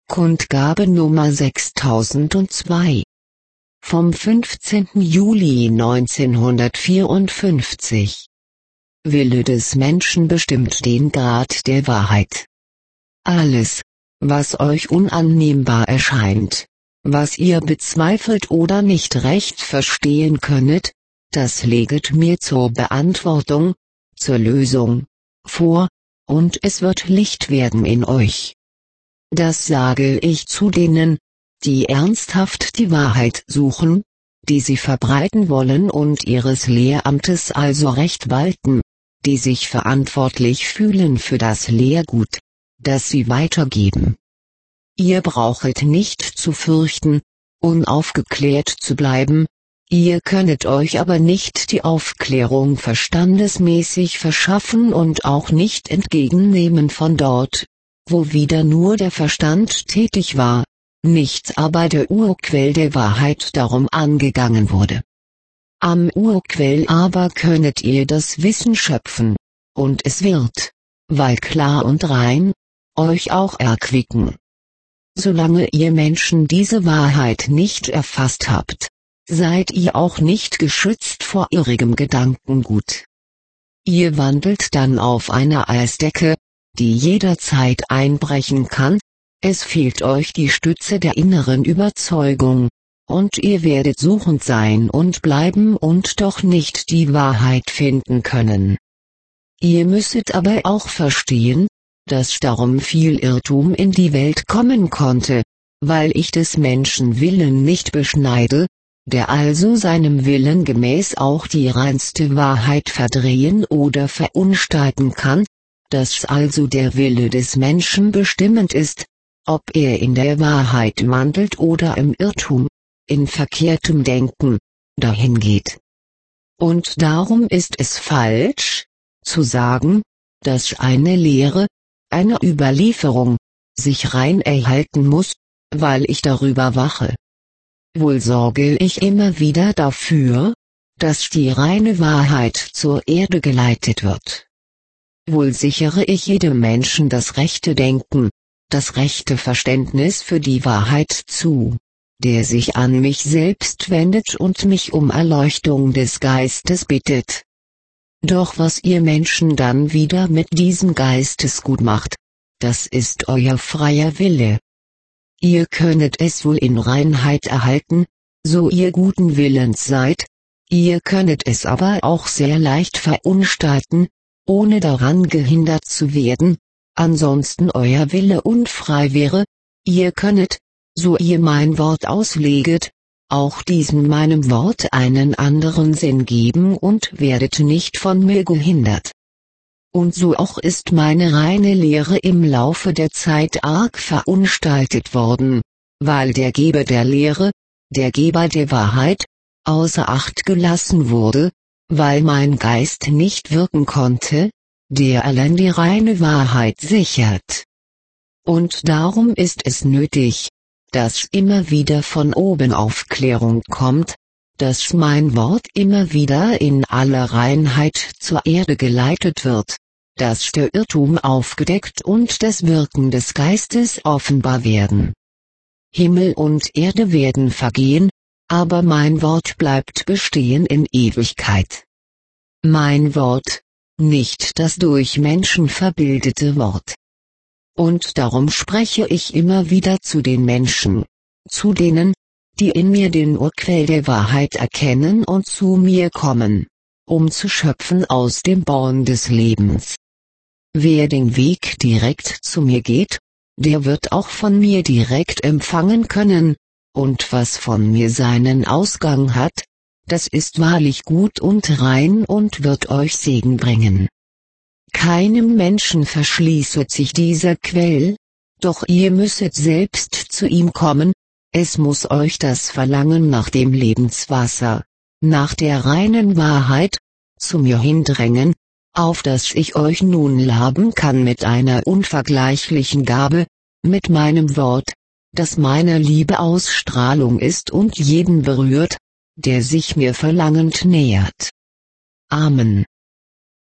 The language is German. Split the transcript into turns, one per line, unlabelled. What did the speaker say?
Kundgabe Nummer 6002 vom 15. Juli 1954. Wille des Menschen bestimmt den Grad der Wahrheit. Alles, was euch unannehmbar erscheint, was ihr bezweifelt oder nicht recht verstehen könnet, das leget mir zur Beantwortung, zur Lösung, vor, und es wird Licht werden in euch. Das sage ich zu denen, die ernsthaft die Wahrheit suchen, die sie verbreiten wollen und ihres Lehramtes also recht walten, die sich verantwortlich fühlen für das Lehrgut, das sie weitergeben. Ihr brauchet nicht zu fürchten, unaufgeklärt zu bleiben, ihr könnet euch aber nicht die Aufklärung verstandesmäßig verschaffen und auch nicht entgegennehmen von dort, wo wieder nur der Verstand tätig war, nichts aber der Urquell der Wahrheit darum angegangen wurde. Am Urquell aber könnet ihr das Wissen schöpfen, und es wird, weil klar und rein, euch auch erquicken. Solange ihr Menschen diese Wahrheit nicht erfasst habt, seid ihr auch nicht geschützt vor irrigem Gedankengut. Ihr wandelt dann auf einer Eisdecke, die jederzeit einbrechen kann, es fehlt euch die Stütze der inneren Überzeugung, und ihr werdet suchend sein und bleiben und doch nicht die Wahrheit finden können. Ihr müsset aber auch verstehen, dass darum viel Irrtum in die Welt kommen konnte, weil ich des Menschen Willen nicht beschneide, der also seinem Willen gemäß auch die reinste Wahrheit verdrehen oder verunstalten kann, dass also der Wille des Menschen bestimmend ist, ob er in der Wahrheit wandelt oder im Irrtum, in verkehrtem Denken, dahin geht. Und darum ist es falsch, zu sagen, dass eine Lehre, eine Überlieferung, sich rein erhalten muss, weil ich darüber wache. Wohl sorge ich immer wieder dafür, dass die reine Wahrheit zur Erde geleitet wird. Wohl sichere ich jedem Menschen das rechte Denken, das rechte Verständnis für die Wahrheit zu, der sich an mich selbst wendet und mich um Erleuchtung des Geistes bittet. Doch was ihr Menschen dann wieder mit diesem Geistesgut macht, das ist euer freier Wille. Ihr könnet es wohl in Reinheit erhalten, so ihr guten Willens seid, ihr könnet es aber auch sehr leicht verunstalten, ohne daran gehindert zu werden, ansonsten euer Wille unfrei wäre, ihr könnet, so ihr mein Wort ausleget, auch diesem meinem Wort einen anderen Sinn geben und werdet nicht von mir gehindert. Und so auch ist meine reine Lehre im Laufe der Zeit arg verunstaltet worden, weil der Geber der Lehre, der Geber der Wahrheit, außer Acht gelassen wurde, weil mein Geist nicht wirken konnte, der allein die reine Wahrheit sichert. Und darum ist es nötig, dass immer wieder von oben Aufklärung kommt, dass mein Wort immer wieder in aller Reinheit zur Erde geleitet wird, dass der Irrtum aufgedeckt und das Wirken des Geistes offenbar werden. Himmel und Erde werden vergehen, aber mein Wort bleibt bestehen in Ewigkeit. Mein Wort, nicht das durch Menschen verbildete Wort. Und darum spreche ich immer wieder zu den Menschen, zu denen, die in mir den Urquell der Wahrheit erkennen und zu mir kommen, um zu schöpfen aus dem Born des Lebens. Wer den Weg direkt zu mir geht, der wird auch von mir direkt empfangen können, und was von mir seinen Ausgang hat, das ist wahrlich gut und rein und wird euch Segen bringen. Keinem Menschen verschließet sich dieser Quell, doch ihr müsset selbst zu ihm kommen, es muss euch das Verlangen nach dem Lebenswasser, nach der reinen Wahrheit, zu mir hindrängen, auf dass ich euch nun laben kann mit einer unvergleichlichen Gabe, mit meinem Wort, das meiner Liebe Ausstrahlung ist und jeden berührt, der sich mir verlangend nähert. Amen.